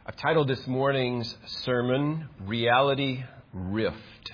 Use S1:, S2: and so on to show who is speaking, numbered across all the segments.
S1: I've titled this morning's sermon, Reality Rift.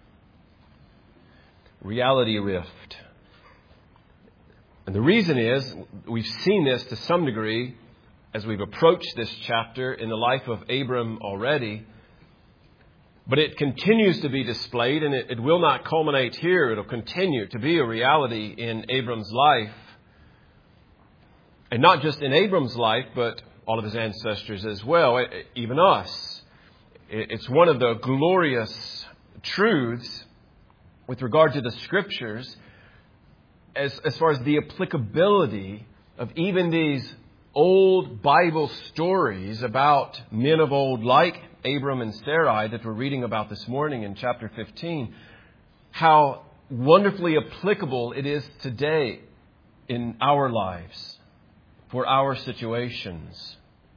S1: Reality Rift. And the reason is, we've seen this to some degree as we've approached this chapter in the life of Abram already. But it continues to be displayed, and it will not culminate here. It'll continue to be a reality in Abram's life. And not just in Abram's life, but all of his ancestors as well, even us. It's one of the glorious truths with regard to the Scriptures as far as the applicability of even these old Bible stories about men of old like Abram and Sarai that we're reading about this morning in chapter 15. How wonderfully applicable it is today in our lives, for our situations.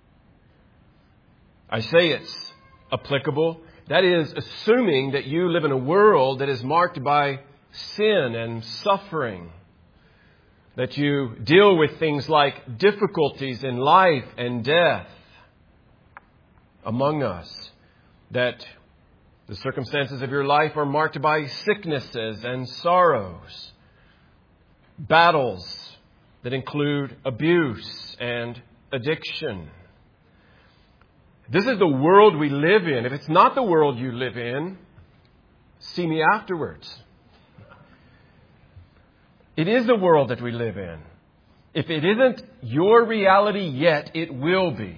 S1: I say it's applicable. That is, assuming that you live in a world that is marked by sin and suffering. That you deal with things like difficulties in life and death among us. That the circumstances of your life are marked by sicknesses and sorrows. Battles that include abuse and addiction. This is the world we live in. If it's not the world you live in, see me afterwards. It is the world that we live in. If it isn't your reality yet, it will be.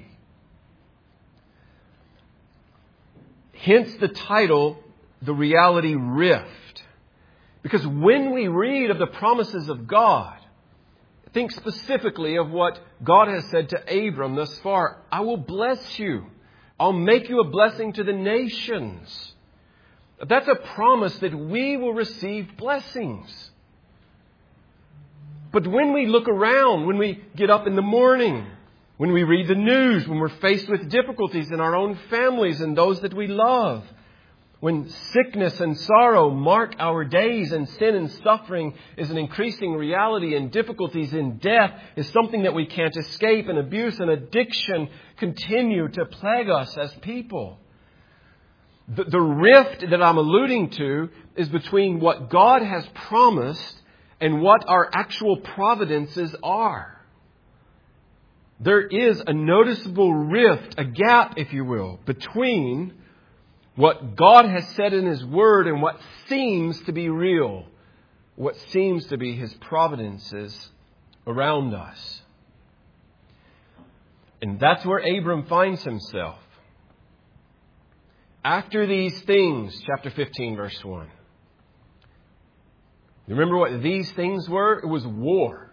S1: Hence the title, The Reality Rift. Because when we read of the promises of God, think specifically of what God has said to Abram thus far. I will bless you. I'll make you a blessing to the nations. That's a promise that we will receive blessings. But when we look around, when we get up in the morning, when we read the news, when we're faced with difficulties in our own families and those that we love, when sickness and sorrow mark our days and sin and suffering is an increasing reality and difficulties in death is something that we can't escape, and abuse and addiction continue to plague us as people. The rift that I'm alluding to is between what God has promised and what our actual providences are. There is a noticeable rift, a gap, if you will, between what God has said in His Word and what seems to be real, what seems to be His providences around us. And that's where Abram finds himself. After these things, chapter 15, verse 1. You remember what these things were? It was war.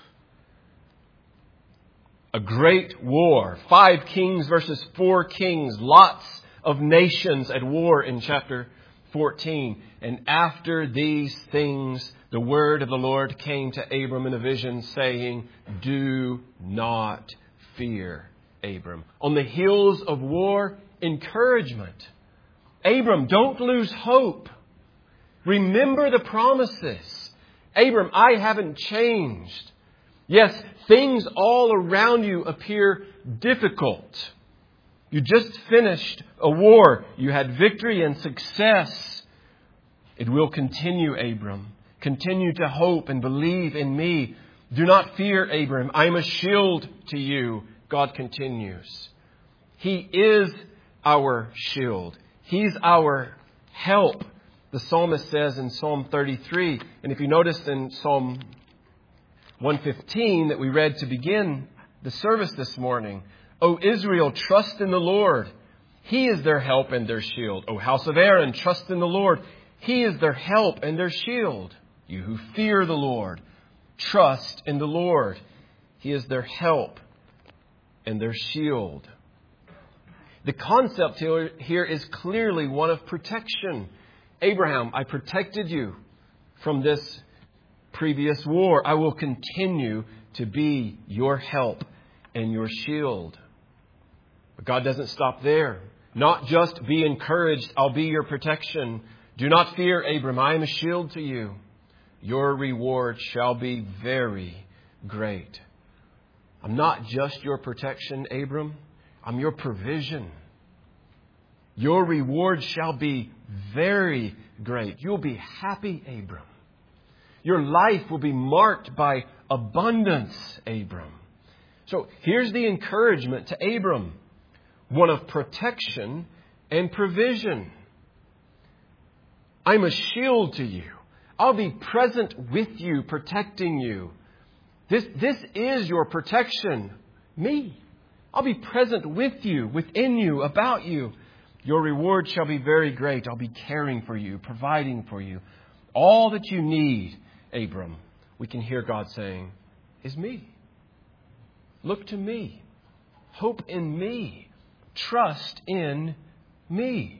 S1: A great war. 5 kings versus 4 kings. Lots of nations at war in chapter 14. And after these things, the word of the Lord came to Abram in a vision saying, do not fear, Abram. On the heels of war, encouragement. Abram, don't lose hope. Remember the promises. Abram, I haven't changed. Yes, things all around you appear difficult. You just finished a war. You had victory and success. It will continue, Abram. Continue to hope and believe in me. Do not fear, Abram. I am a shield to you. God continues. He is our shield. He's our help. The psalmist says in Psalm 33, and if you notice in Psalm 115 that we read to begin the service this morning, O Israel, trust in the Lord. He is their help and their shield. O house of Aaron, trust in the Lord. He is their help and their shield. You who fear the Lord, trust in the Lord. He is their help and their shield. The concept here is clearly one of protection. Abraham, I protected you from this previous war. I will continue to be your help and your shield. But God doesn't stop there. Not just be encouraged, I'll be your protection. Do not fear, Abram, I am a shield to you. Your reward shall be very great. I'm not just your protection, Abram. I'm your provision. Your reward shall be very great. You'll be happy, Abram. Your life will be marked by abundance, Abram. So here's the encouragement to Abram. One of protection and provision. I'm a shield to you. I'll be present with you, protecting you. This is your protection. Me. I'll be present with you, within you, about you. Your reward shall be very great. I'll be caring for you, providing for you. All that you need, Abram, we can hear God saying, is me. Look to me. Hope in me. Trust in me.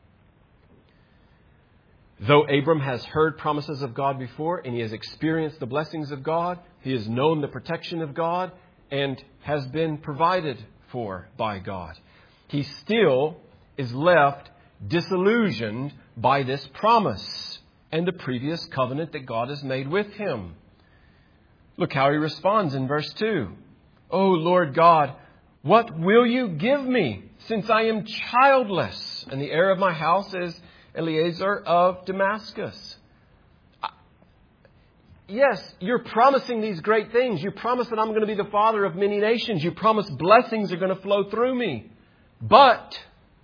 S1: Though Abram has heard promises of God before and he has experienced the blessings of God, he has known the protection of God and has been provided for by God, he still is left disillusioned by this promise and the previous covenant that God has made with him. Look how he responds in verse 2. O Lord God, what will you give me, since I am childless, and the heir of my house is Eliezer of Damascus? Yes, you're promising these great things. You promise that I'm going to be the father of many nations. You promise blessings are going to flow through me. But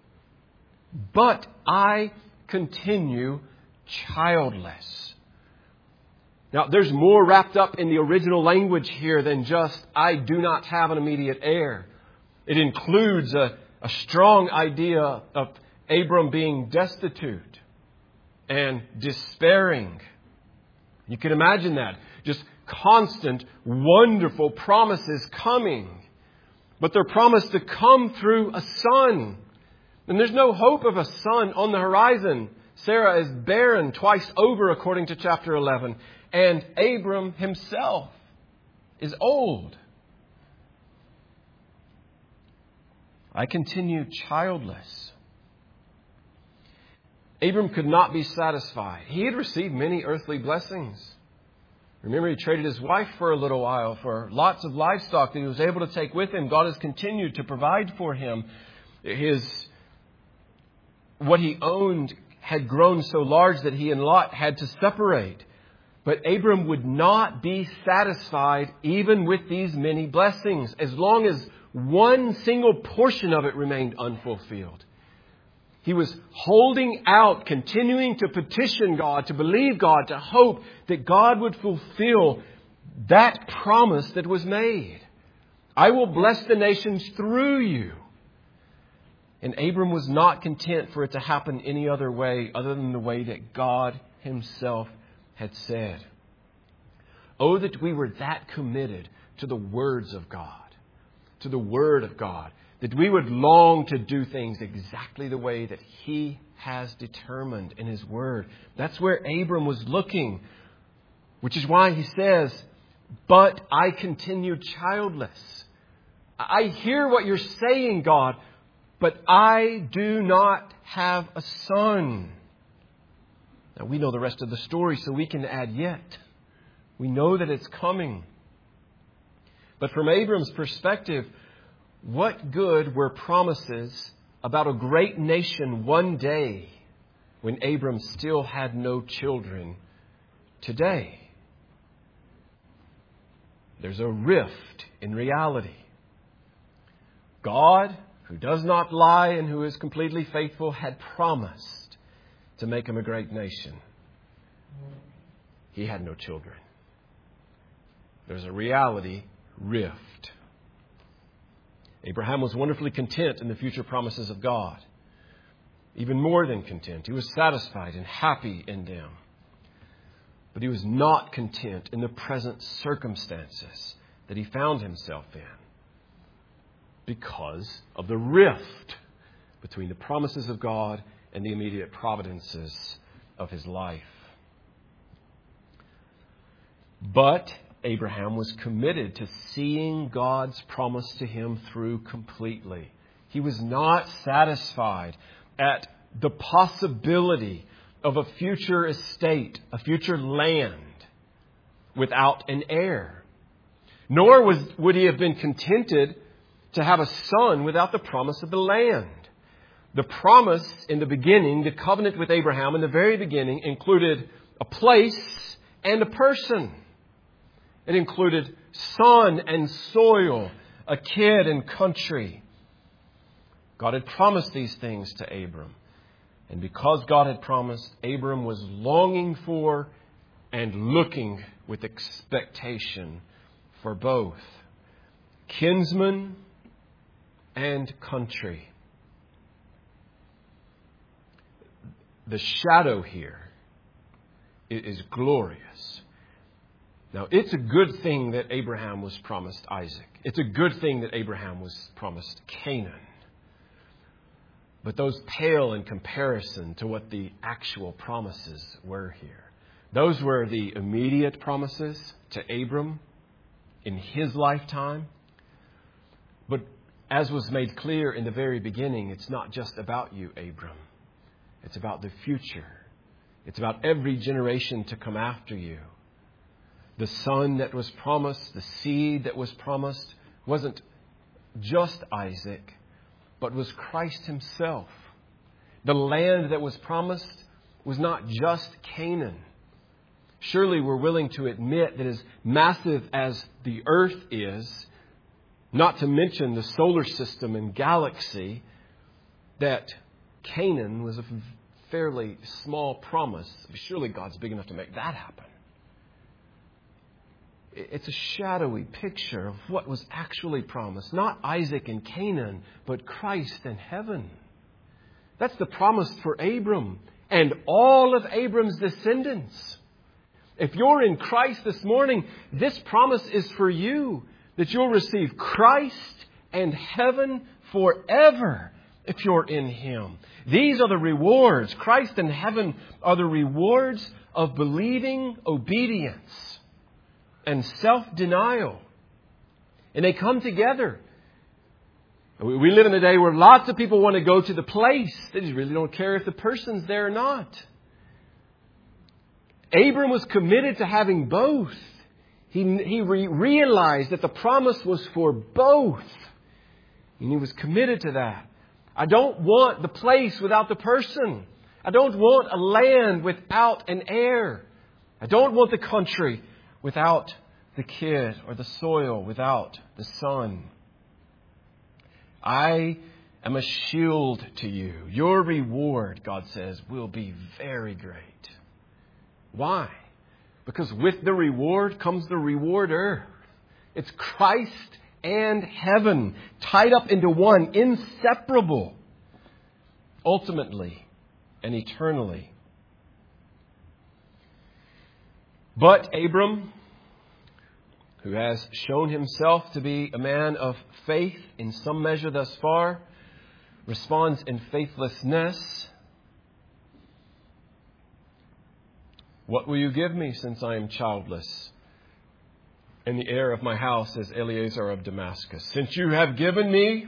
S1: I continue childless. Now, there's more wrapped up in the original language here than just, I do not have an immediate heir. It includes a strong idea of Abram being destitute and despairing. You can imagine that. Just constant, wonderful promises coming. But they're promised to come through a son. And there's no hope of a son on the horizon. Sarah is barren twice over, according to chapter 11. And Abram himself is old. I continue childless. Abram could not be satisfied. He had received many earthly blessings. Remember, he traded his wife for a little while for lots of livestock that he was able to take with him. God has continued to provide for him. What he owned had grown so large that he and Lot had to separate. But Abram would not be satisfied even with these many blessings as long as one single portion of it remained unfulfilled. He was holding out, continuing to petition God, to believe God, to hope that God would fulfill that promise that was made. I will bless the nations through you. And Abram was not content for it to happen any other way other than the way that God himself had said. Oh, that we were that committed to the words of God, to the Word of God, that we would long to do things exactly the way that He has determined in His Word. That's where Abram was looking, which is why he says, but I continue childless. I hear what you're saying, God, but I do not have a son. Now, we know the rest of the story, so we can add yet. We know that it's coming. But from Abram's perspective, what good were promises about a great nation one day when Abram still had no children today? There's a rift in reality. God, who does not lie and who is completely faithful, had promised to make him a great nation. He had no children. There's a reality rift. Abraham was wonderfully content in the future promises of God. Even more than content. He was satisfied and happy in them. But he was not content in the present circumstances that he found himself in because of the rift between the promises of God and the immediate providences of his life. But Abraham was committed to seeing God's promise to him through completely. He was not satisfied at the possibility of a future estate, a future land without an heir. Nor would he have been contented to have a son without the promise of the land. The promise in the beginning, the covenant with Abraham in the very beginning, included a place and a person. It included son and soil, a kid and country. God had promised these things to Abram. And because God had promised, Abram was longing for and looking with expectation for both kinsman and country. The shadow here is glorious. Now, it's a good thing that Abraham was promised Isaac. It's a good thing that Abraham was promised Canaan. But those pale in comparison to what the actual promises were here. Those were the immediate promises to Abram in his lifetime. But as was made clear in the very beginning, it's not just about you, Abram. It's about the future. It's about every generation to come after you. The son that was promised, the seed that was promised, wasn't just Isaac, but was Christ himself. The land that was promised was not just Canaan. Surely we're willing to admit that as massive as the earth is, not to mention the solar system and galaxy, that Canaan was a fairly small promise. Surely God's big enough to make that happen. It's a shadowy picture of what was actually promised. Not Isaac and Canaan, but Christ and heaven. That's the promise for Abram and all of Abram's descendants. If you're in Christ this morning, this promise is for you, that you'll receive Christ and heaven forever if you're in Him. These are the rewards. Christ and heaven are the rewards of believing obedience and self-denial. And they come together. We live in a day where lots of people want to go to the place. They just really don't care if the person's there or not. Abram was committed to having both. He realized that the promise was for both. And he was committed to that. I don't want the place without the person. I don't want a land without an heir. I don't want the country without the kid, or the soil without the son. I am a shield to you. Your reward, God says, will be very great. Why? Because with the reward comes the rewarder. It's Christ and heaven tied up into one, inseparable, ultimately and eternally. But Abram, who has shown himself to be a man of faith in some measure thus far, responds in faithlessness. What will you give me since I am childless? And the heir of my house is Eliezer of Damascus. Since you have given me,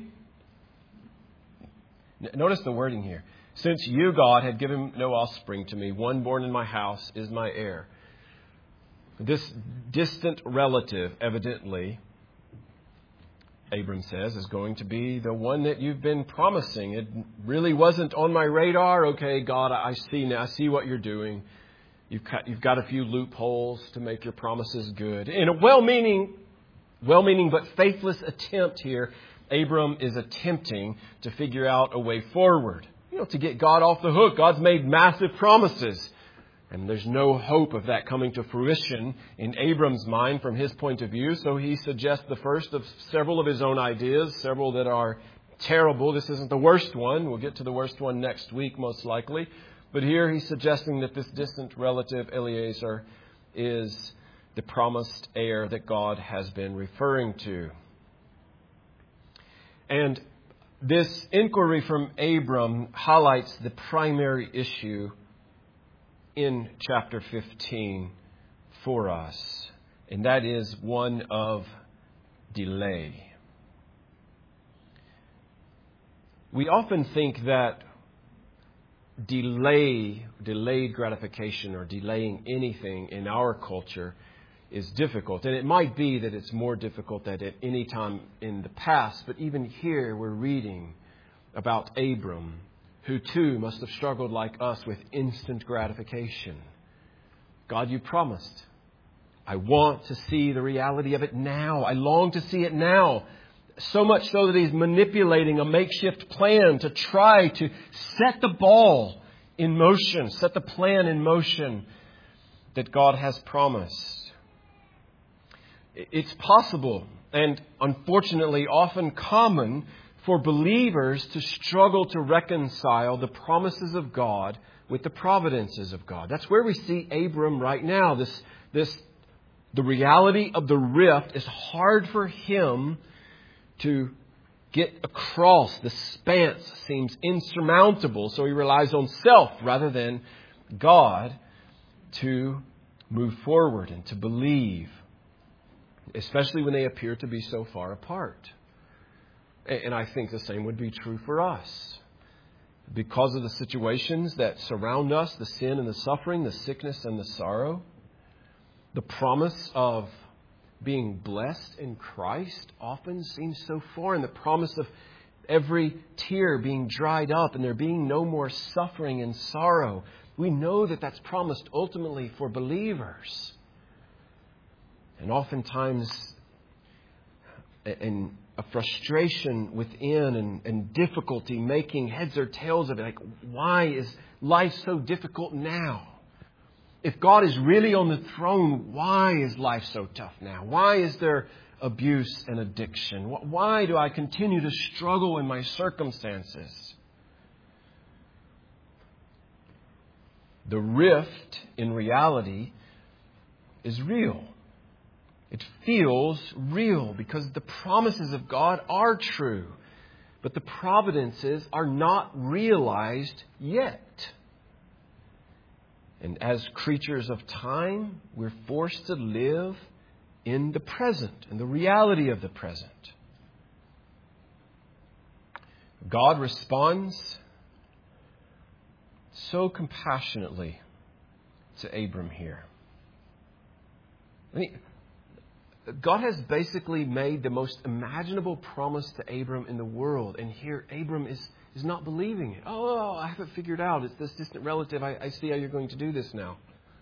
S1: notice the wording here. Since you, God, had given no offspring to me, one born in my house is my heir. This distant relative, evidently, Abram says, is going to be the one that you've been promising. It really wasn't on my radar. Okay, God, I see now. I see what you're doing. You've got a few loopholes to make your promises good. In a well-meaning but faithless attempt here, Abram is attempting to figure out a way forward. To get God off the hook. God's made massive promises. And there's no hope of that coming to fruition in Abram's mind from his point of view. So he suggests the first of several of his own ideas, several that are terrible. This isn't the worst one. We'll get to the worst one next week, most likely. But here he's suggesting that this distant relative, Eliezer, is the promised heir that God has been referring to. And this inquiry from Abram highlights the primary issue in chapter 15 for us, and that is one of delay. We often think that delayed gratification or delaying anything in our culture is difficult. And it might be that it's more difficult than at any time in the past. But even here we're reading about Abram, who too must have struggled like us with instant gratification. God, you promised. I want to see the reality of it now. I long to see it now. So much so that he's manipulating a makeshift plan to try to set the ball in motion, set the plan in motion that God has promised. It's possible and unfortunately often common for believers to struggle to reconcile the promises of God with the providences of God. That's where we see Abram right now. The reality of the rift is hard for him to get across. The span seems insurmountable, so he relies on self rather than God to move forward and to believe, especially when they appear to be so far apart. And I think the same would be true for us. Because of the situations that surround us, the sin and the suffering, the sickness and the sorrow, the promise of being blessed in Christ often seems so foreign. The promise of every tear being dried up and there being no more suffering and sorrow. We know that that's promised ultimately for believers. And oftentimes, in a frustration within and difficulty making heads or tails of it. Like, why is life so difficult now? If God is really on the throne, why is life so tough now? Why is there abuse and addiction? Why do I continue to struggle in my circumstances? The rift in reality is real. It feels real because the promises of God are true, but the providences are not realized yet. And as creatures of time, we're forced to live in the present, in the reality of the present. God responds so compassionately to Abram here. God has basically made the most imaginable promise to Abram in the world. And here Abram is not believing it. Oh, I have it figured out. It's this distant relative. I see how you're going to do this now.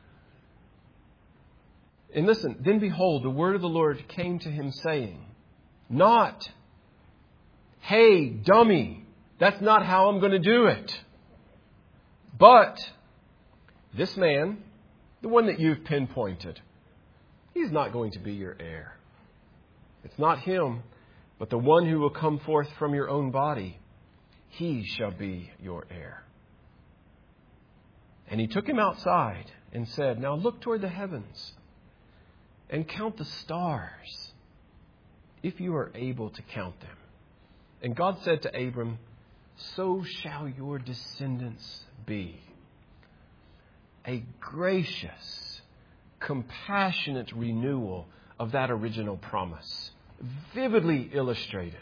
S1: And listen, then behold, the word of the Lord came to him saying, not, hey, dummy, that's not how I'm going to do it. But this man, the one that you've pinpointed, he's not going to be your heir. It's not him, but the one who will come forth from your own body. He shall be your heir. And he took him outside and said, now look toward the heavens and count the stars, if you are able to count them. And God said to Abram, so shall your descendants be. A gracious, compassionate renewal of that original promise, vividly illustrated.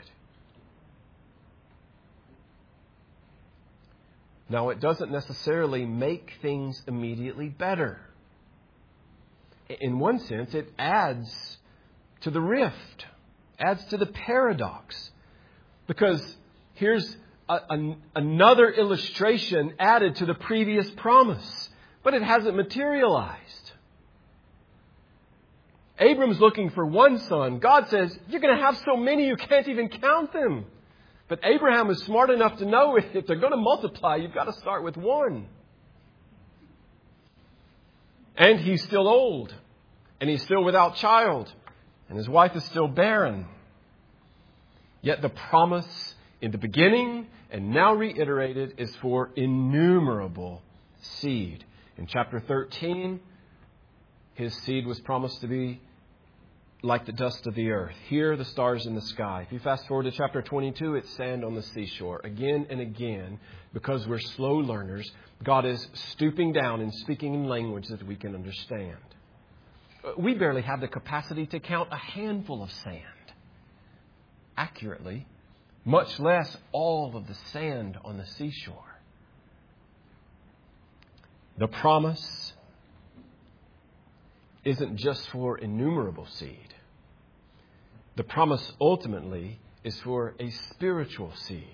S1: Now, it doesn't necessarily make things immediately better. In one sense, it adds to the rift, adds to the paradox. Because here's another illustration added to the previous promise, but it hasn't materialized. Abram's looking for one son. God says, you're going to have so many you can't even count them. But Abraham is smart enough to know if they're going to multiply, you've got to start with one. And he's still old. And he's still without child. And his wife is still barren. Yet the promise in the beginning and now reiterated is for innumerable seed. In chapter 13, his seed was promised to be like the dust of the earth. Here are the stars in the sky. If you fast forward to chapter 22, it's sand on the seashore. Again and again, because we're slow learners, God is stooping down and speaking in language that we can understand. We barely have the capacity to count a handful of sand accurately, much less all of the sand on the seashore. The promise isn't just for innumerable seed. The promise ultimately is for a spiritual seed.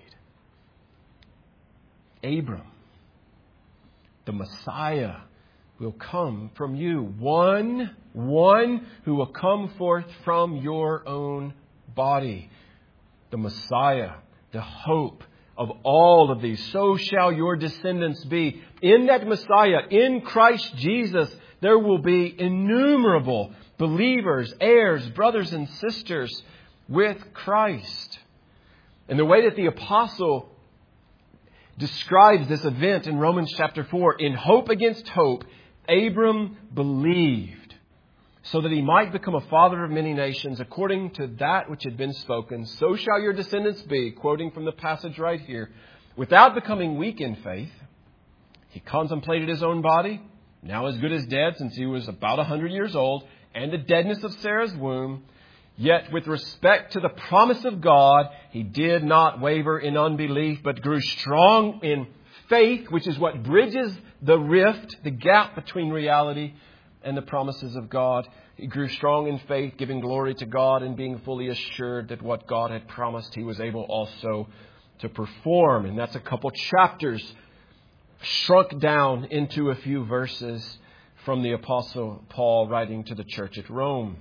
S1: Abram, the Messiah, will come from you. One who will come forth from your own body. The Messiah, the hope of all of these. So shall your descendants be. In that Messiah, in Christ Jesus, there will be innumerable believers, heirs, brothers and sisters with Christ. And the way that the apostle describes this event in Romans chapter 4, in hope against hope, Abram believed so that he might become a father of many nations according to that which had been spoken. So shall your descendants be, quoting from the passage right here. Without becoming weak in faith, he contemplated his own body, now as good as dead since he was about 100 years old, and the deadness of Sarah's womb. Yet with respect to the promise of God, he did not waver in unbelief, but grew strong in faith, which is what bridges the rift, the gap between reality and the promises of God. He grew strong in faith, giving glory to God and being fully assured that what God had promised, he was able also to perform. And that's a couple chapters shrunk down into a few verses from the Apostle Paul writing to the church at Rome.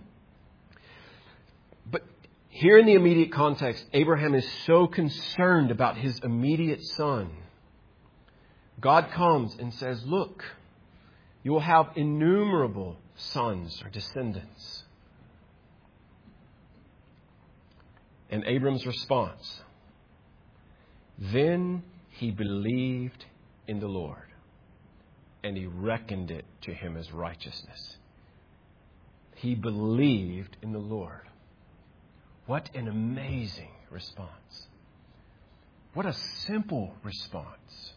S1: But here in the immediate context, Abraham is so concerned about his immediate son. God comes and says, look, you will have innumerable sons or descendants. And Abram's response, then he believed in the Lord, and he reckoned it to him as righteousness. He believed in the Lord. What an amazing response. What a simple response.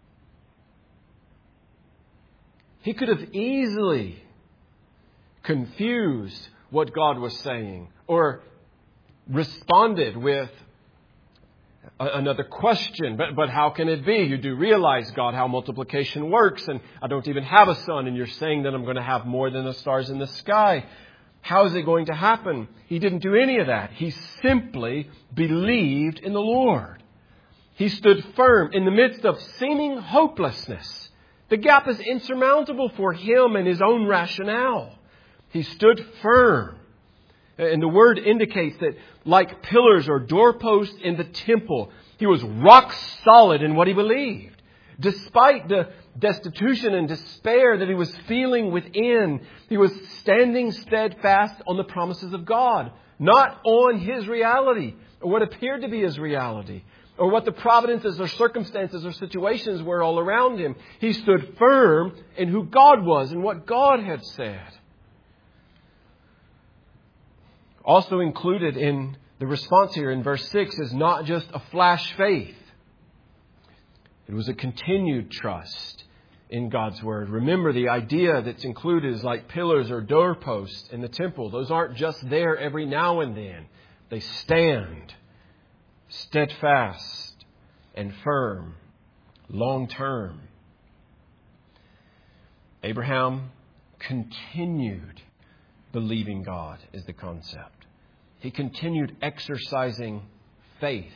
S1: He could have easily confused what God was saying or responded with another question. But how can it be? You do realize, God, how multiplication works, and I don't even have a son, and you're saying that I'm going to have more than the stars in the sky. How is it going to happen? He didn't do any of that. He simply believed in the Lord. He stood firm in the midst of seeming hopelessness. The gap is insurmountable for him and his own rationale. He stood firm. And the word indicates that like pillars or doorposts in the temple, he was rock solid in what he believed. Despite the destitution and despair that he was feeling within, he was standing steadfast on the promises of God, not on his reality or what appeared to be his reality or what the providences or circumstances or situations were all around him. He stood firm in who God was and what God had said. Also included in the response here in verse 6 is not just a flash faith. It was a continued trust in God's Word. Remember, the idea that's included is like pillars or doorposts in the temple. Those aren't just there every now and then. They stand steadfast and firm, long term. Abraham continued believing God is the concept. He continued exercising faith.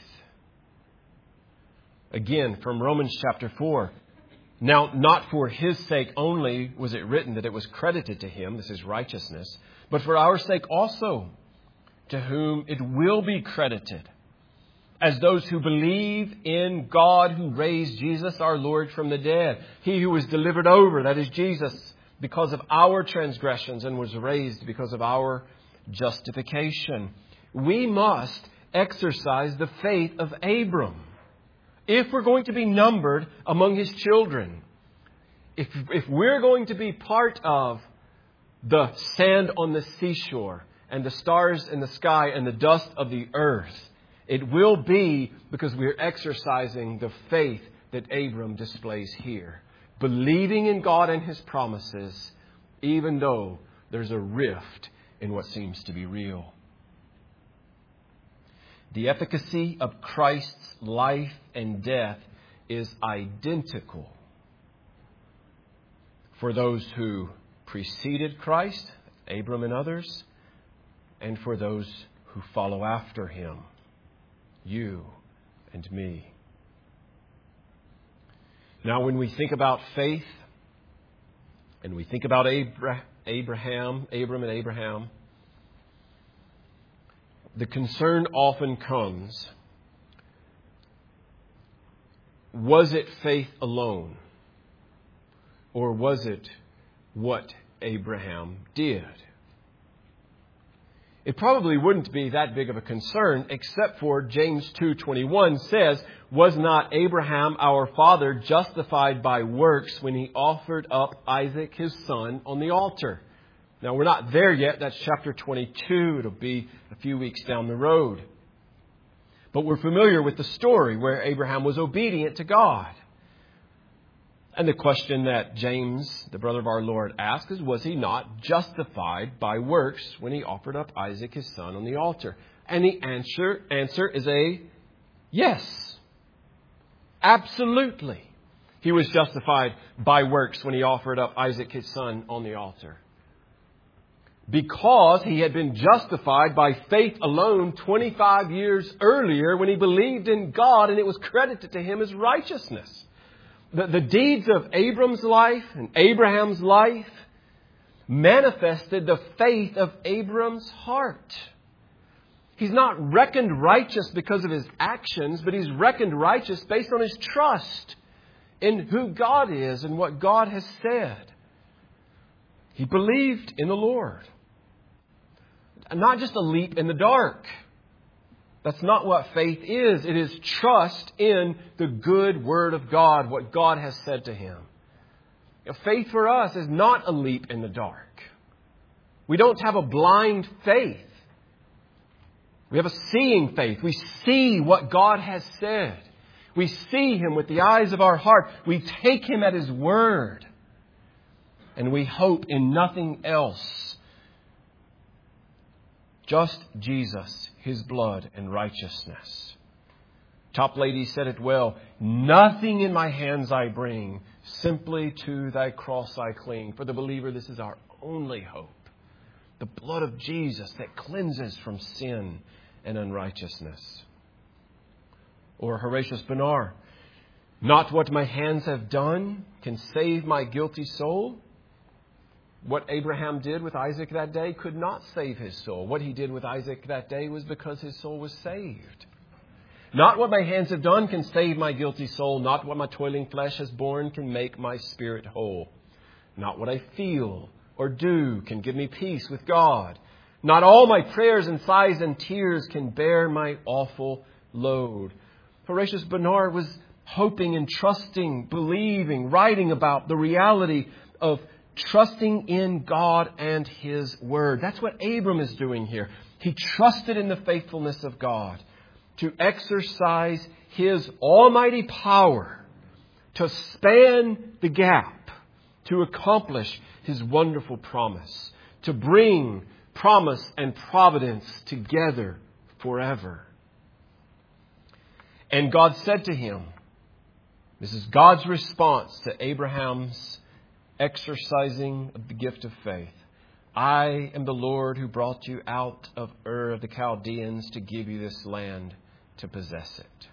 S1: Again, from Romans chapter 4. Now, not for his sake only was it written that it was credited to him, this is righteousness, but for our sake also, to whom it will be credited, as those who believe in God who raised Jesus our Lord from the dead. He who was delivered over, that is Jesus, because of our transgressions and was raised because of our justification. We must exercise the faith of Abram. If we're going to be numbered among his children, if we're going to be part of the sand on the seashore and the stars in the sky and the dust of the earth, it will be because we're exercising the faith that Abram displays here. Believing in God and his promises, even though there's a rift in what seems to be real. The efficacy of Christ's life and death is identical for those who preceded Christ, Abram and others, and for those who follow after him, you and me. Now, when we think about faith, and we think about Abram and Abraham, the concern often comes, was it faith alone? Or was it what Abraham did? It probably wouldn't be that big of a concern, except for James 2:21 says, "Was not Abraham our father justified by works when he offered up Isaac his son on the altar?" Now, we're not there yet. That's chapter 22. It'll be a few weeks down the road. But we're familiar with the story where Abraham was obedient to God. And the question that James, the brother of our Lord, asked is, was he not justified by works when he offered up Isaac his son on the altar? And the answer is a yes. Absolutely. He was justified by works when he offered up Isaac his son on the altar. Because he had been justified by faith alone 25 years earlier when he believed in God and it was credited to him as righteousness. The deeds of Abram's life and Abraham's life manifested the faith of Abram's heart. He's not reckoned righteous because of his actions, but he's reckoned righteous based on his trust in who God is and what God has said. He believed in the Lord. Not just a leap in the dark. That's not what faith is. It is trust in the good Word of God, what God has said to him. Faith for us is not a leap in the dark. We don't have a blind faith. We have a seeing faith. We see what God has said. We see Him with the eyes of our heart. We take Him at His word. And we hope in nothing else. Just Jesus, His blood and righteousness. Toplady said it well. Nothing in my hands I bring, simply to thy cross I cling. For the believer, this is our only hope. The blood of Jesus that cleanses from sin and unrighteousness. Or Horatius Bonar, not what my hands have done can save my guilty soul. What Abraham did with Isaac that day could not save his soul. What he did with Isaac that day was because his soul was saved. Not what my hands have done can save my guilty soul. Not what my toiling flesh has borne can make my spirit whole. Not what I feel or do can give me peace with God. Not all my prayers and sighs and tears can bear my awful load. Horatius Bonar was hoping and trusting, believing, writing about the reality of trusting in God and His Word. That's what Abram is doing here. He trusted in the faithfulness of God to exercise His almighty power to span the gap, to accomplish His wonderful promise, to bring promise and providence together forever. And God said to him, this is God's response to Abraham's exercising of the gift of faith. I am the Lord who brought you out of Ur of the Chaldeans to give you this land to possess it.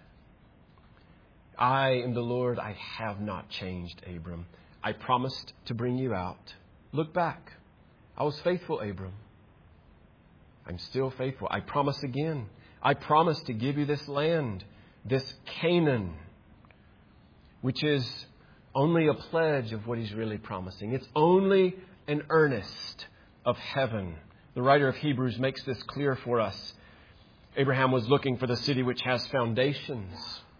S1: I am the Lord. I have not changed, Abram. I promised to bring you out. Look back. I was faithful, Abram. I'm still faithful. I promise again. I promise to give you this land, this Canaan, which is only a pledge of what He's really promising. It's only an earnest of heaven. The writer of Hebrews makes this clear for us. Abraham was looking for the city which has foundations,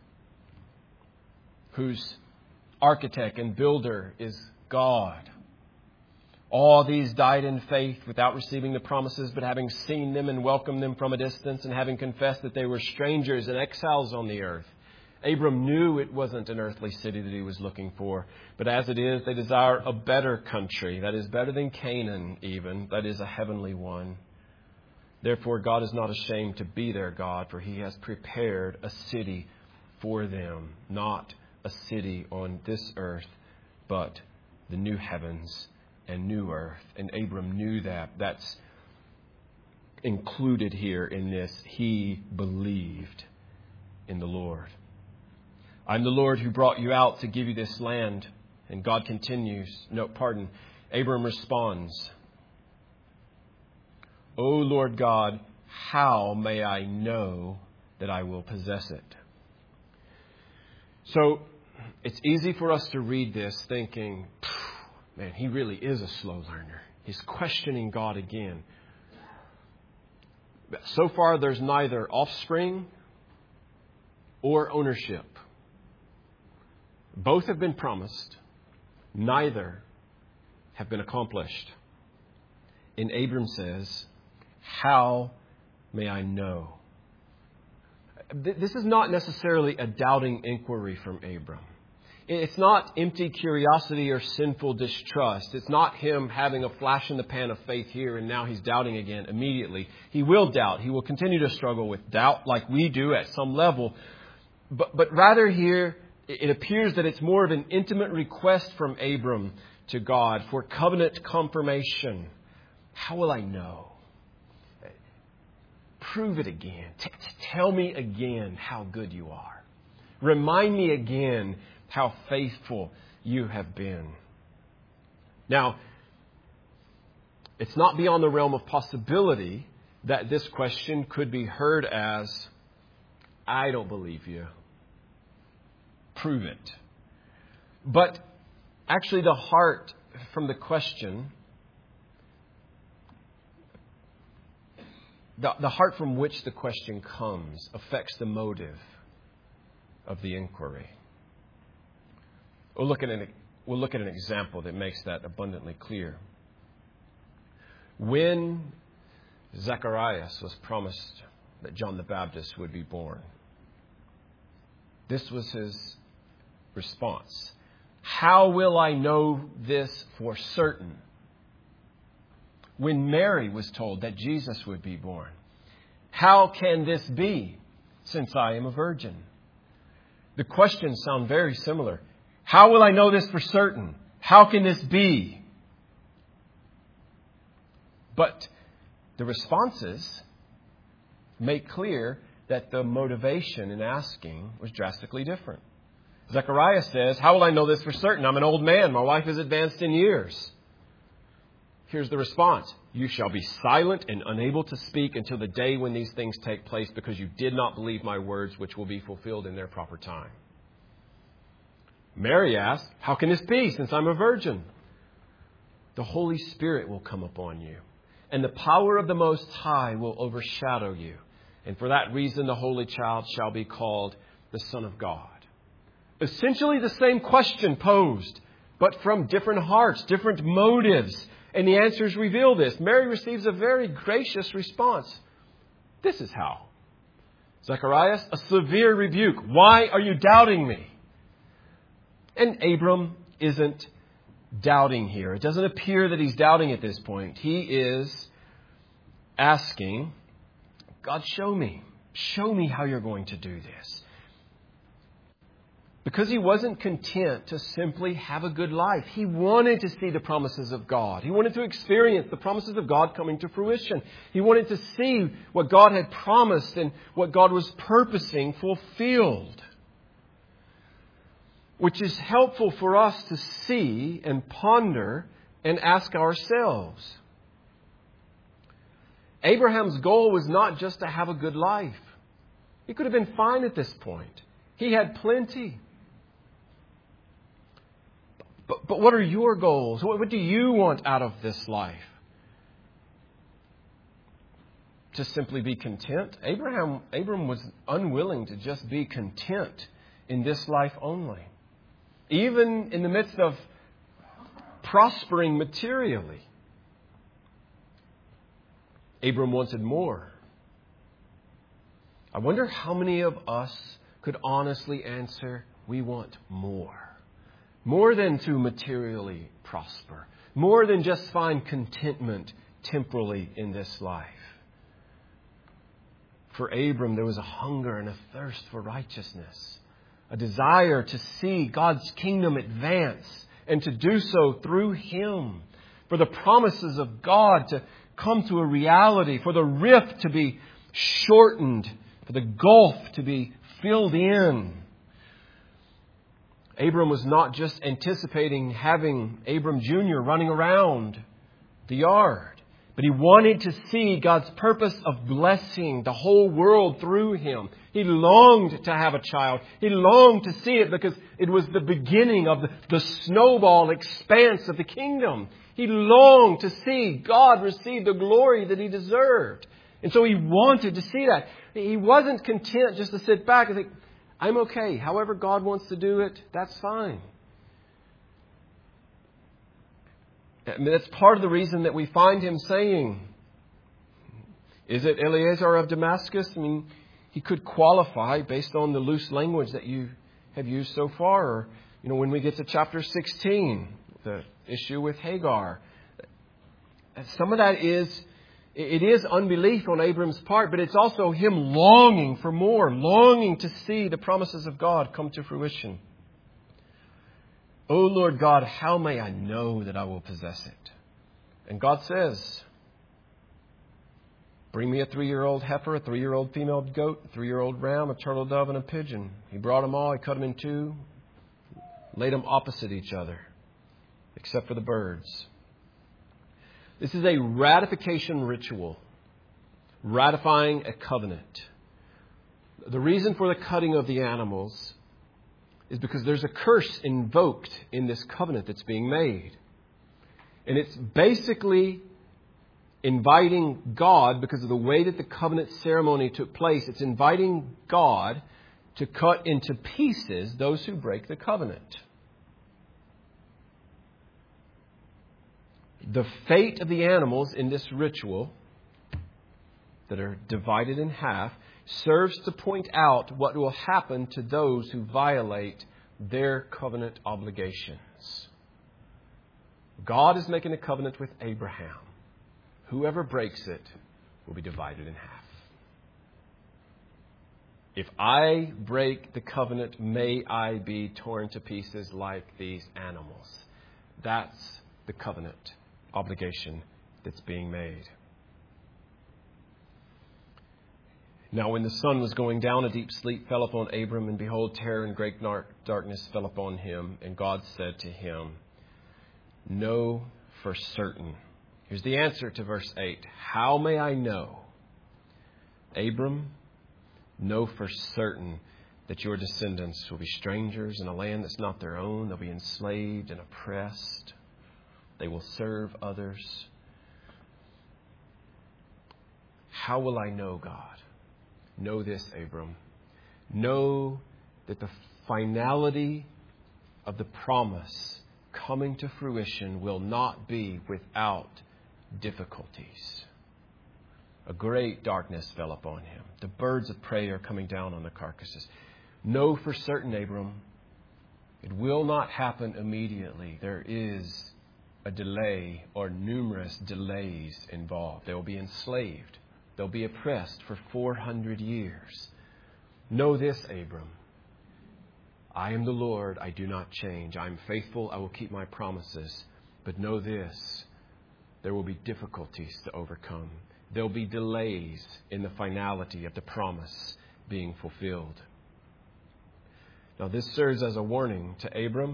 S1: whose architect and builder is God. All these died in faith without receiving the promises, but having seen them and welcomed them from a distance and having confessed that they were strangers and exiles on the earth. Abram knew it wasn't an earthly city that he was looking for. But as it is, they desire a better country that is better than Canaan even, that is a heavenly one. Therefore, God is not ashamed to be their God, for He has prepared a city for them. Not a city on this earth, but the new heavens and new earth. And Abram knew that. That's included here in this. He believed in the Lord. I'm the Lord who brought you out to give you this land. And God continues. Abram responds, O Lord God, how may I know that I will possess it? So it's easy for us to read this thinking, man, he really is a slow learner. He's questioning God again. So far, there's neither offspring or ownership. Both have been promised. Neither have been accomplished. And Abram says, how may I know? This is not necessarily a doubting inquiry from Abram. It's not empty curiosity or sinful distrust. It's not him having a flash in the pan of faith here and now he's doubting again immediately. He will doubt. He will continue to struggle with doubt like we do at some level. But rather here, it appears that it's more of an intimate request from Abram to God for covenant confirmation. How will I know? Prove it again. Tell me again how good you are. Remind me again how faithful you have been. Now, it's not beyond the realm of possibility that this question could be heard as, I don't believe you. Prove it. But actually the heart from the question, the heart from which the question comes affects the motive of the inquiry. We'll look at an example that makes that abundantly clear. When Zacharias was promised that John the Baptist would be born, this was his response. How will I know this for certain? When Mary was told that Jesus would be born, how can this be since I am a virgin? The questions sound very similar. How will I know this for certain? How can this be? But the responses make clear that the motivation in asking was drastically different. Zechariah says, how will I know this for certain? I'm an old man. My wife is advanced in years. Here's the response. You shall be silent and unable to speak until the day when these things take place, because you did not believe my words, which will be fulfilled in their proper time. Mary asked, how can this be since I'm a virgin? The Holy Spirit will come upon you, and the power of the Most High will overshadow you. And for that reason, the Holy Child shall be called the Son of God. Essentially the same question posed, but from different hearts, different motives. And the answers reveal this. Mary receives a very gracious response. This is how. Zacharias, a severe rebuke. Why are you doubting me? And Abram isn't doubting here. It doesn't appear that he's doubting at this point. He is asking, God, show me. Show me how you're going to do this. Because he wasn't content to simply have a good life. He wanted to see the promises of God. He wanted to experience the promises of God coming to fruition. He wanted to see what God had promised and what God was purposing fulfilled. Which is helpful for us to see and ponder and ask ourselves. Abraham's goal was not just to have a good life. He could have been fine at this point. He had plenty. But what are your goals? What do you want out of this life? To simply be content? Abram was unwilling to just be content in this life only. Even in the midst of prospering materially. Abram wanted more. I wonder how many of us could honestly answer, we want more. More than to materially prosper. More than just find contentment temporally in this life. For Abram, there was a hunger and a thirst for righteousness. A desire to see God's kingdom advance and to do so through him. for the promises of God to come to a reality, for the rift to be shortened, for the gulf to be filled in. Abram was not just anticipating having Abram Jr. running around the yard, but he wanted to see God's purpose of blessing the whole world through him. He longed to have a child. He longed to see it because it was the beginning of the snowball expanse of the kingdom. He longed to see God receive the glory that He deserved. And so he wanted to see that. He wasn't content just to sit back and think, I'm okay. However God wants to do it, that's fine. I mean, that's part of the reason that we find him saying, is it Eliezer of Damascus? I mean, he could qualify based on the loose language that you have used so far. Or, when we get to chapter 16, the issue with Hagar. Some of that is unbelief on Abram's part, but it's also him longing for more, longing to see the promises of God come to fruition. O Lord God, how may I know that I will possess it? And God says, bring me a 3-year-old heifer, a 3-year-old female goat, a 3-year-old ram, a turtle dove, and a pigeon. He brought them all. He cut them in two, laid them opposite each other, except for the birds. This is a ratification ritual, ratifying a covenant. The reason for the cutting of the animals is because there's a curse invoked in this covenant that's being made. And it's basically inviting God, because of the way that the covenant ceremony took place, it's inviting God to cut into pieces those who break the covenant. The fate of the animals in this ritual that are divided in half serves to point out what will happen to those who violate their covenant obligations. God is making a covenant with Abraham. Whoever breaks it will be divided in half. If I break the covenant, may I be torn to pieces like these animals. That's the covenant obligation that's being made. Now when the sun was going down, a deep sleep fell upon Abram, and behold, terror and great darkness fell upon him. And God said to him, know for certain. Here's the answer to verse 8. How may I know? Abram, know for certain that your descendants will be strangers in a land that's not their own. They'll be enslaved and oppressed. They will serve others. How will I know, God? Know this, Abram. Know that the finality of the promise coming to fruition will not be without difficulties. A great darkness fell upon him. The birds of prey are coming down on the carcasses. Know for certain, Abram, it will not happen immediately. There is a delay or numerous delays involved. They will be enslaved. They'll be oppressed for 400 years. Know this, Abram. I am the Lord. I do not change. I am faithful. I will keep my promises. But know this. There will be difficulties to overcome. There will be delays in the finality of the promise being fulfilled. Now, this serves as a warning to Abram.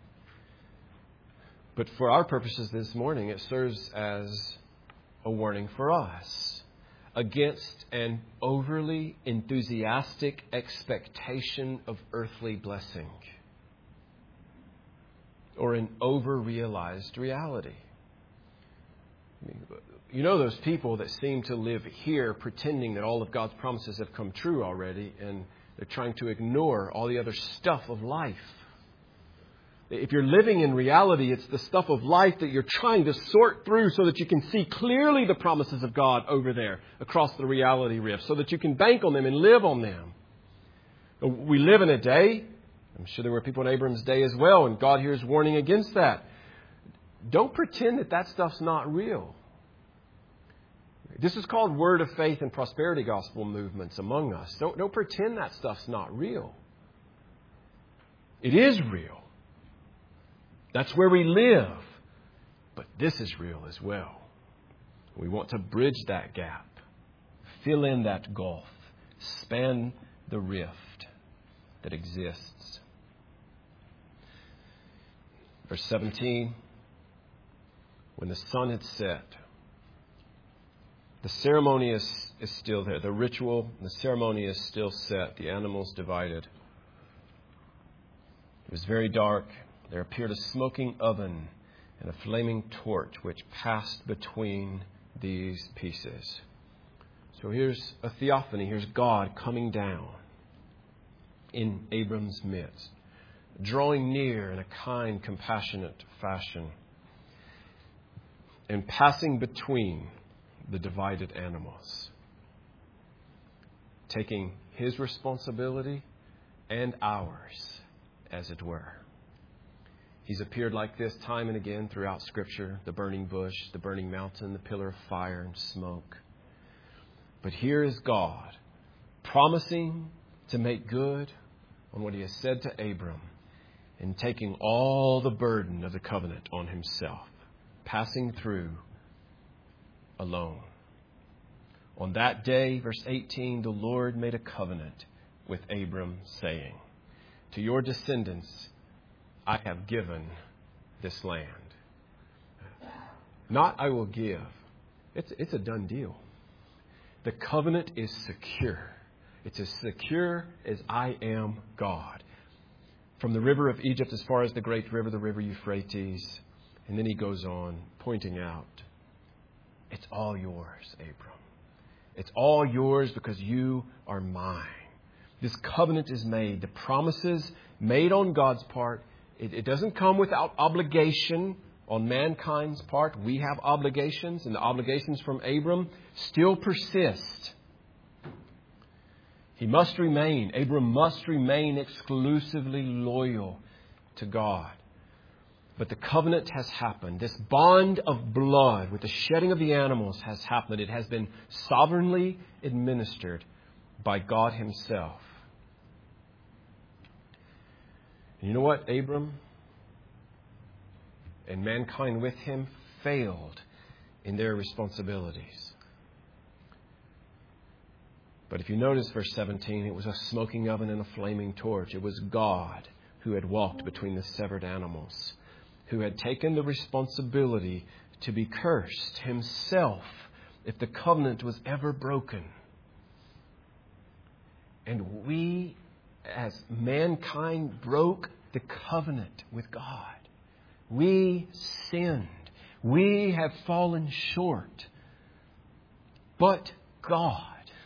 S1: But for our purposes this morning, it serves as a warning for us against an overly enthusiastic expectation of earthly blessing or an over-realized reality. You know those people that seem to live here pretending that all of God's promises have come true already, and they're trying to ignore all the other stuff of life. If you're living in reality, it's the stuff of life that you're trying to sort through so that you can see clearly the promises of God over there across the reality rift, so that you can bank on them and live on them. We live in a day, I'm sure there were people in Abram's day as well, and God here is warning against that. Don't pretend that that stuff's not real. This is called word of faith and prosperity gospel movements among us. Don't pretend that stuff's not real. It is real. That's where we live. But this is real as well. We want to bridge that gap, fill in that gulf, span the rift that exists. Verse 17, when the sun had set, the ceremony is still there. The ritual, the ceremony is still set. The animals divided. It was very dark. There appeared a smoking oven and a flaming torch which passed between these pieces. So here's a theophany. Here's God coming down in Abram's midst, drawing near in a kind, compassionate fashion, and passing between the divided animals, taking His responsibility and ours, as it were. He's appeared like this time and again throughout Scripture, the burning bush, the burning mountain, the pillar of fire and smoke. But here is God promising to make good on what He has said to Abram and taking all the burden of the covenant on Himself, passing through alone. On that day, verse 18, the Lord made a covenant with Abram, saying, to your descendants I have given this land. Not I will give. It's a done deal. The covenant is secure. It's as secure as I am God. From the river of Egypt as far as the great river, the river Euphrates. And then he goes on, pointing out, it's all yours, Abram. It's all yours because you are mine. This covenant is made. The promises made on God's part, it doesn't come without obligation on mankind's part. We have obligations, and the obligations from Abram still persist. He must remain, Abram must remain exclusively loyal to God. But the covenant has happened. This bond of blood with the shedding of the animals has happened. It has been sovereignly administered by God Himself. And you know what? Abram and mankind with him failed in their responsibilities. But if you notice verse 17, it was a smoking oven and a flaming torch. It was God who had walked between the severed animals, who had taken the responsibility to be cursed Himself if the covenant was ever broken. And we, as mankind, broke the covenant with God. We sinned. We have fallen short. But God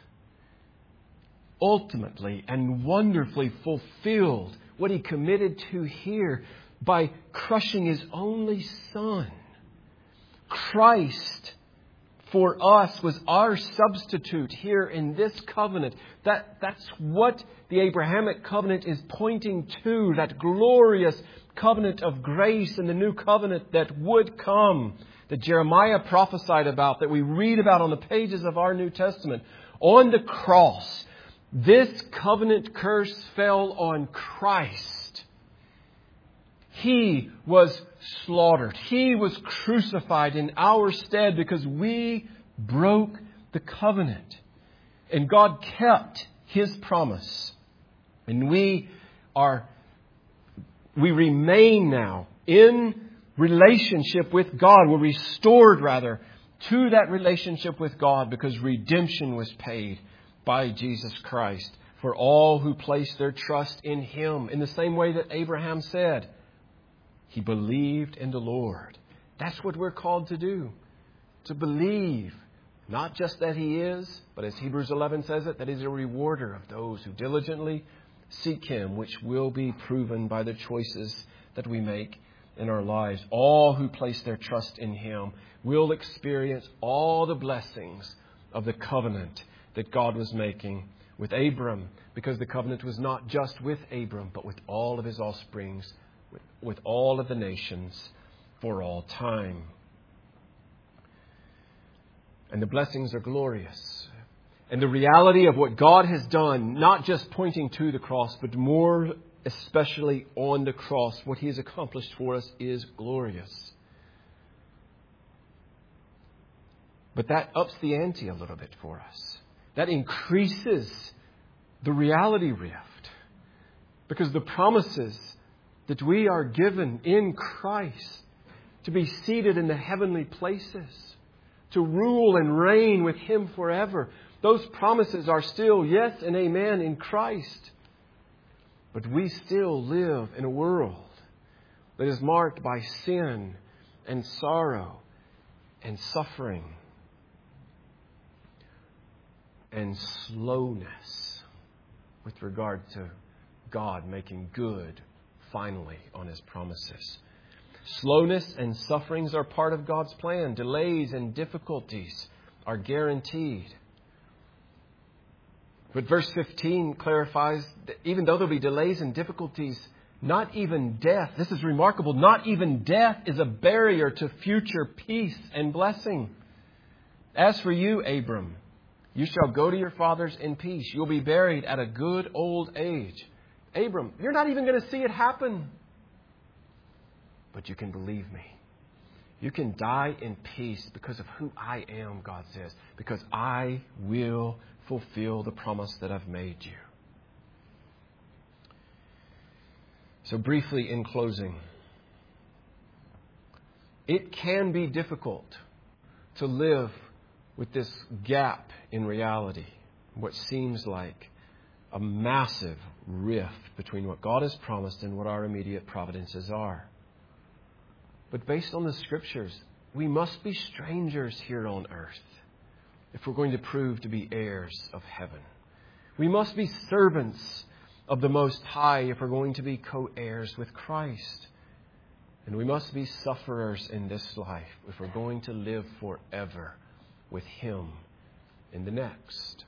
S1: ultimately and wonderfully fulfilled what He committed to here by crushing His only Son. Christ for us was our substitute here in this covenant. That's what the Abrahamic covenant is pointing to, that glorious covenant of grace and the new covenant that would come, that Jeremiah prophesied about, that we read about on the pages of our New Testament. On the cross, this covenant curse fell on Christ. He was slaughtered. He was crucified in our stead because we broke the covenant. And God kept His promise. And we remain now in relationship with God. We're restored, rather, to that relationship with God because redemption was paid by Jesus Christ for all who place their trust in Him. In the same way that Abraham said, he believed in the Lord. That's what we're called to do. To believe. Not just that He is, but as Hebrews 11 says it, that He's a rewarder of those who diligently seek Him, which will be proven by the choices that we make in our lives. All who place their trust in Him will experience all the blessings of the covenant that God was making with Abram, because the covenant was not just with Abram, but with all of his offsprings, with all of the nations for all time. And the blessings are glorious. And the reality of what God has done, not just pointing to the cross, but more especially on the cross, what He has accomplished for us is glorious. But that ups the ante a little bit for us. That increases the reality rift. Because the promises that we are given in Christ to be seated in the heavenly places, to rule and reign with Him forever, those promises are still yes and amen in Christ. But we still live in a world that is marked by sin and sorrow and suffering and slowness with regard to God making good finally on His promises. Slowness and sufferings are part of God's plan. Delays and difficulties are guaranteed. But verse 15 clarifies that even though there'll be delays and difficulties, not even death, this is remarkable, not even death is a barrier to future peace and blessing. As for you, Abram, you shall go to your fathers in peace. You'll be buried at a good old age. Abram, you're not even going to see it happen. But you can believe me. You can die in peace because of who I am, God says. Because I will fulfill the promise that I've made you. So briefly in closing, it can be difficult to live with this gap in reality, what seems like a massive rift between what God has promised and what our immediate providences are. But based on the Scriptures, we must be strangers here on earth if we're going to prove to be heirs of heaven. We must be servants of the Most High if we're going to be co-heirs with Christ. And we must be sufferers in this life if we're going to live forever with Him in the next.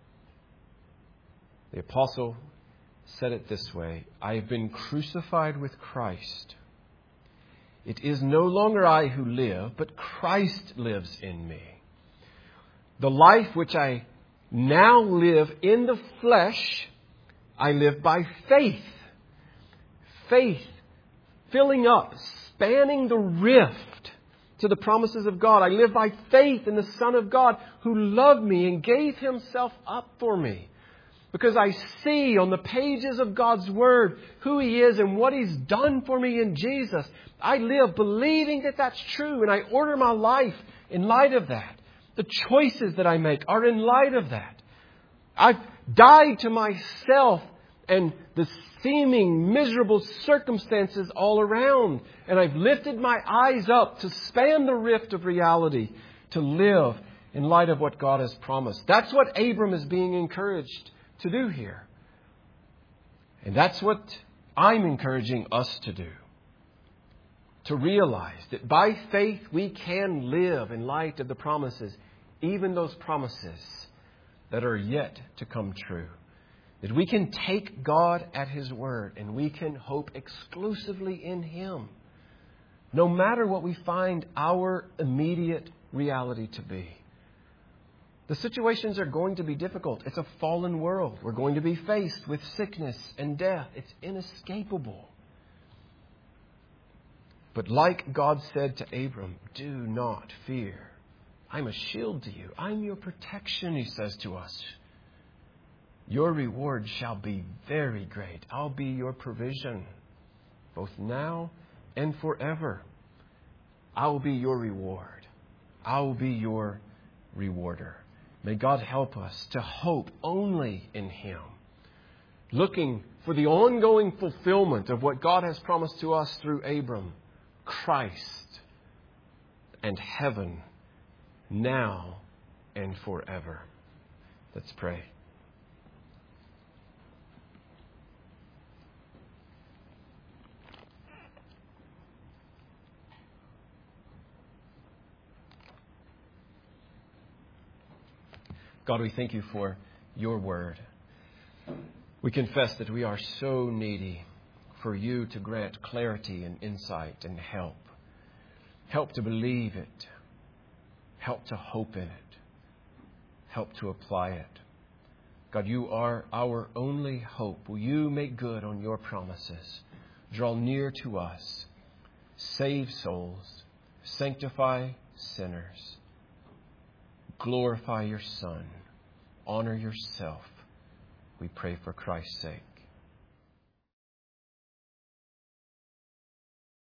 S1: The apostle said it this way, I have been crucified with Christ. It is no longer I who live, but Christ lives in me. The life which I now live in the flesh, I live by faith. Faith filling up, spanning the rift to the promises of God. I live by faith in the Son of God who loved me and gave Himself up for me. Because I see on the pages of God's Word who He is and what He's done for me in Jesus. I live believing that that's true, and I order my life in light of that. The choices that I make are in light of that. I've died to myself and the seeming miserable circumstances all around. And I've lifted my eyes up to span the rift of reality, to live in light of what God has promised. That's what Abram is being encouraged to do here. And that's what I'm encouraging us to do. To realize that by faith we can live in light of the promises, even those promises that are yet to come true. That we can take God at His word and we can hope exclusively in Him. No matter what we find our immediate reality to be. The situations are going to be difficult. It's a fallen world. We're going to be faced with sickness and death. It's inescapable. But like God said to Abram, do not fear. I'm a shield to you. I'm your protection, He says to us. Your reward shall be very great. I'll be your provision, both now and forever. I will be your reward. I will be your rewarder. May God help us to hope only in Him, looking for the ongoing fulfillment of what God has promised to us through Abram, Christ and heaven, now and forever. Let's pray. God, we thank you for your word. We confess that we are so needy for you to grant clarity and insight and help. Help to believe it. Help to hope in it. Help to apply it. God, you are our only hope. Will you make good on your promises? Draw near to us. Save souls. Sanctify sinners. glorify your Son. Honor yourself. We pray for Christ's sake.